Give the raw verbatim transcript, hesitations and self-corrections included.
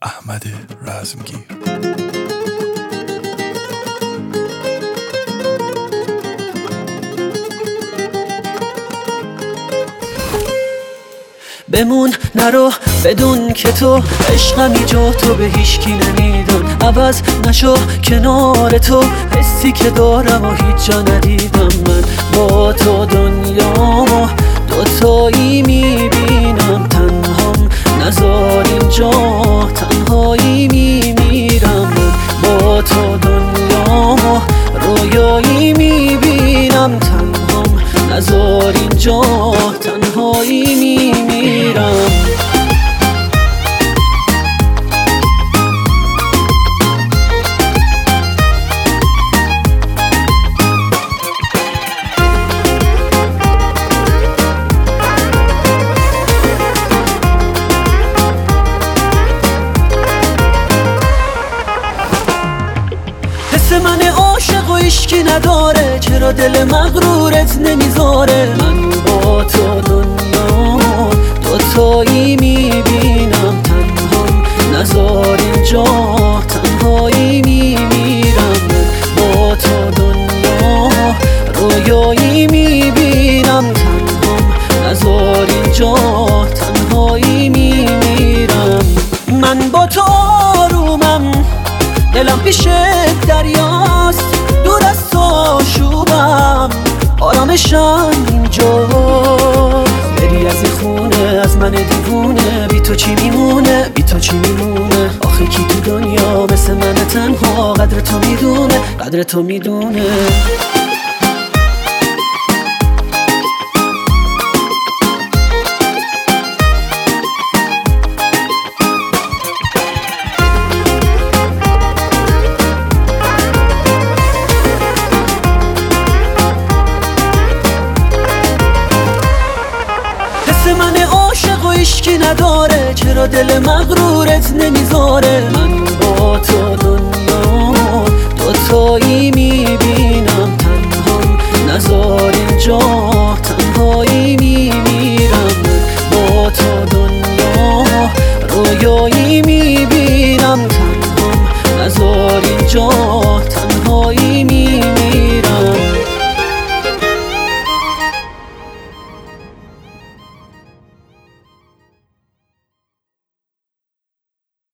احمد رزمگیر. بمون نرو بدون که تو عشقمی جا تو به هیچکی نمیدم، عوض نشو کنار تو حسی که دارم و هیچ جا ندیدم. من با تو دنیامو دوتایی میبینم، تنهام نذار اینجا تنهایی میمیرم. من با تو دنیامو رویایی میبینم، تنهام نذار اینجا تنهایی میمیرم. حس من عاشق و عشقی نداره، چرا دل مغرورت نمیذاره؟ من با تو دنیا دوتایی میبینم، تنهام نذار اینجا تنهایی میمیرم. با تو دنیا رویایی میبینم، تنهام نذار اینجا تنهایی میمیرم. من با تو آرومم، دلم پیش دریاست، دور از تو شوبم، آرامشم اینجا. بری از این خونه از من دیوونه، بی تو چی میمونه بی تو چی میمونه؟ آخه کی تو دنیا مثل من تنها قدر تو میدونه قدر تو میدونه؟ من عاشق و عشقی نداره، چرا دل مغرورت نمیذاره؟ من با تو دنیا دوتایی می